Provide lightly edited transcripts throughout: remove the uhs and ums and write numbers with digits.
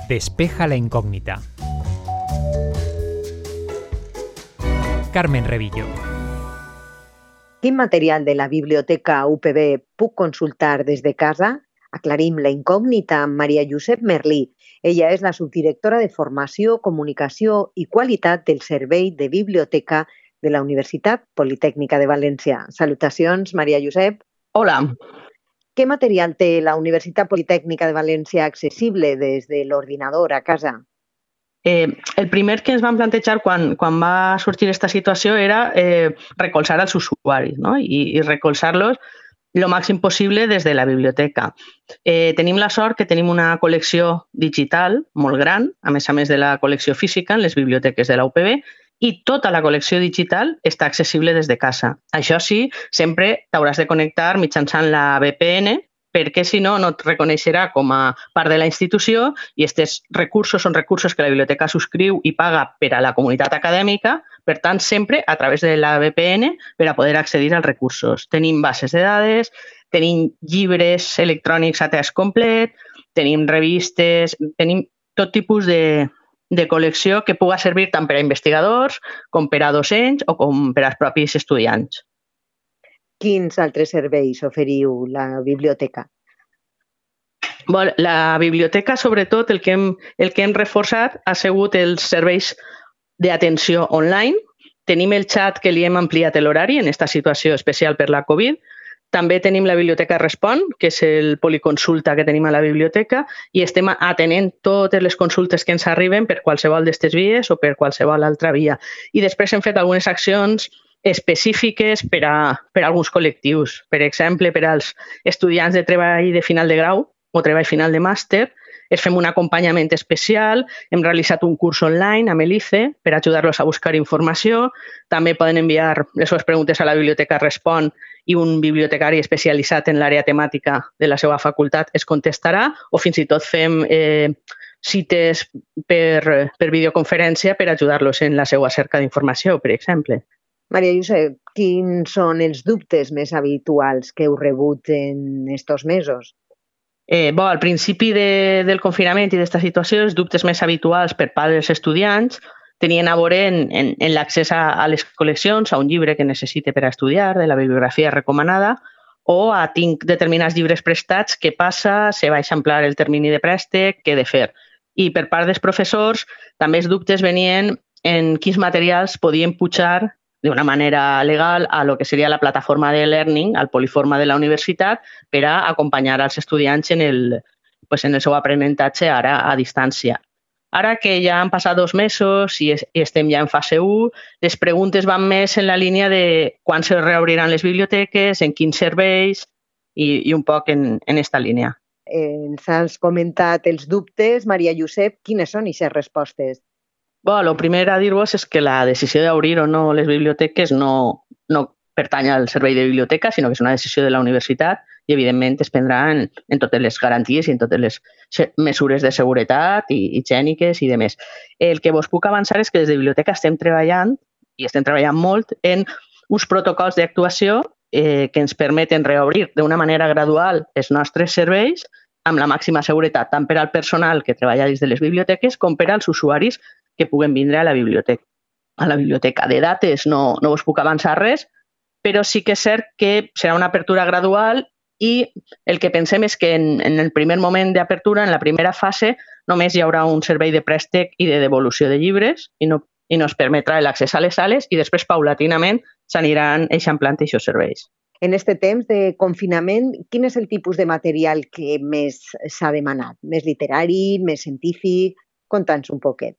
Despeja la incógnita. Carmen Revillo. Quin material de la Biblioteca UPB puc consultar des de casa? Aclarim la incògnita amb Maria Josep Merlí. Ella és la subdirectora de Formació, Comunicació i Qualitat del Servei de Biblioteca de la Universitat Politècnica de València. Salutacions, Maria Josep. Hola. Què material té la Universitat Politècnica de València accessible des de l'ordinador a casa? El primer que ens vam plantejar quan va sortir aquesta situació era recolzar els usuaris, no? I recolzar-los lo màxim possible des de la biblioteca. Tenim la sort que tenim una col·lecció digital molt gran, a més de la col·lecció física en les biblioteques de la UPB, i tota la col·lecció digital està accessible des de casa. Això sí, sempre t'hauràs de connectar mitjançant la VPN, perquè si no, no et reconeixerà com a part de la institució i aquests recursos són recursos que la biblioteca subscriu i paga per a la comunitat acadèmica, per tant, sempre a través de la VPN per a poder accedir als recursos. Tenim bases de dades, tenim llibres electrònics a text complet, tenim revistes, tenim tot tipus de col·lecció que pugui servir tant per a investigadors com per a docents o com per als propis estudiants. Quins altres serveis oferiu la biblioteca? La biblioteca, sobretot, el que hem reforçat ha sigut els serveis d'atenció online. Tenim el xat que li hem ampliat l'horari en aquesta situació especial per la Covid. També tenim la Biblioteca Respon, que és el policonsulta que tenim a la biblioteca, i estem atenent totes les consultes que ens arriben per qualsevol d'aquestes vies o per qualsevol altra via. I després hem fet algunes accions específiques per a alguns col·lectius. Per exemple, per als estudiants de treball de final de grau o treball final de màster, es fem un acompanyament especial, hem realitzat un curs online amb l'ICE per ajudar-los a buscar informació, també poden enviar les seves preguntes a la Biblioteca Respon i un bibliotecari especialitzat en l'àrea temàtica de la seva facultat es contestarà, o fins i tot fem cites per videoconferència per ajudar-los en la seva cerca d'informació, per exemple. Maria Josep, quins són els dubtes més habituals que heu rebut en estos mesos? Al principi del confinament i d'aquesta situació, els dubtes més habituals per part dels estudiants tenien a veure en l'accés a les col·leccions, a un llibre que necessite per a estudiar, de la bibliografia recomanada, o a tinc determinats llibres prestats, què passa, se va eixamplar el termini de préstec, què he de fer. I per part dels professors també els dubtes venien en quins materials podien pujar d'una manera legal a lo que seria la plataforma de learning, al Poliforma de la universitat, per a acompanyar als estudiants en el seu aprenentatge ara a distància. Ara que ja han passat 2 mesos i estem ja en fase 1, les preguntes van més en la línia de quan se reobriran les biblioteques, en quins serveis i un poc en aquesta línia. Ens has comentat els dubtes. Maria Josep, quines són aquestes respostes? El primer a dir-vos és que la decisió d'obrir o no les biblioteques no pertany al servei de biblioteca, sinó que és una decisió de la universitat i, evidentment, es prendrà en totes les garanties i en totes les mesures de seguretat i higièniques i demés. El que vos puc avançar és que des de biblioteca estem treballant, i estem treballant molt, en uns protocols d'actuació que ens permeten reobrir d'una manera gradual els nostres serveis amb la màxima seguretat, tant per al personal que treballa dins de les biblioteques com per als usuaris que puguen vindre a la biblioteca. De dates no us puc avançar res, però sí que és cert que serà una apertura gradual i el que pensem és que en el primer moment d'apertura, en la primera fase, només hi haurà un servei de préstec i de devolució de llibres i no es permetrà l'accés a les sales i després, paulatinament, s'aniran eixamplant aquests serveis. En aquest temps de confinament, quin és el tipus de material que més s'ha demanat? Més literari, més científic? Conta'ns un poquet.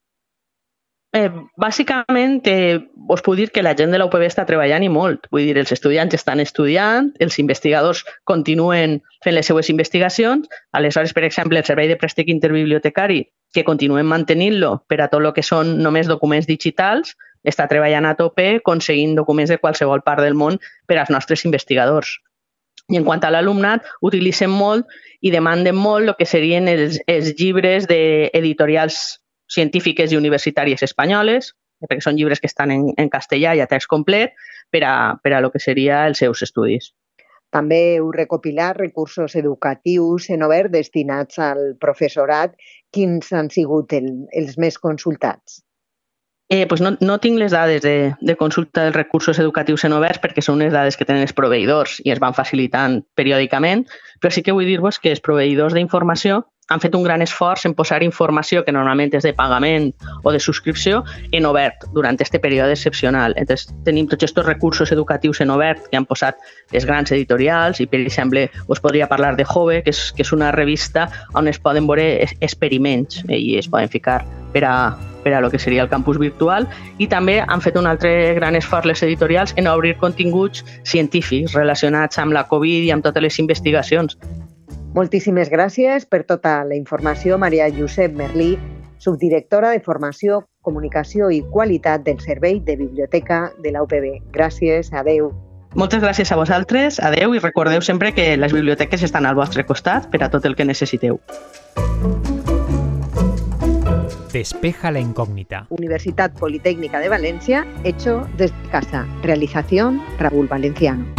Bàsicament, us puc dir que la gent de la UPB està treballant i molt. Vull dir, els estudiants estan estudiant, els investigadors continuen fent les seues investigacions. Aleshores, per exemple, el servei de préstec interbibliotecari, que continuem mantenint-lo per a tot el que són només documents digitals, està treballant a tope aconseguint documents de qualsevol part del món per als nostres investigadors. I en quant a l'alumnat, utilitzem molt i demanden molt el que serien els llibres d'editorials científiques i universitàries espanyoles, perquè són llibres que estan en castellà i a text complet, per a lo que seria els seus estudis. També heu recopilat recursos educatius en obert destinats al professorat. Quins han sigut els més consultats? Pues no tinc les dades de consulta dels recursos educatius en oberts perquè són unes dades que tenen els proveïdors i es van facilitant periòdicament, però sí que vull dir-vos que els proveïdors d'informació han fet un gran esforç en posar informació que normalment és de pagament o de subscripció en obert durant aquest període excepcional. Entonces, tenim tots aquests recursos educatius en obert que han posat les grans editorials i, per exemple, us podria parlar de Jove, que és una revista on es poden veure experiments i es poden ficar per a lo que seria el campus virtual, i també han fet un altre gran esforç les editorials en obrir continguts científics relacionats amb la Covid i amb totes les investigacions. Moltíssimes gràcies per tota la informació, Maria Josep Merlí, subdirectora de Formació, Comunicació i Qualitat del Servei de Biblioteca de la UPB. Gràcies, adeu. Moltes gràcies a vosaltres, adeu, i recordeu sempre que les biblioteques estan al vostre costat per a tot el que necessiteu. Despeja la incógnita. Universitat Politécnica de Valencia, hecho desde casa. Realización Raúl Valenciano.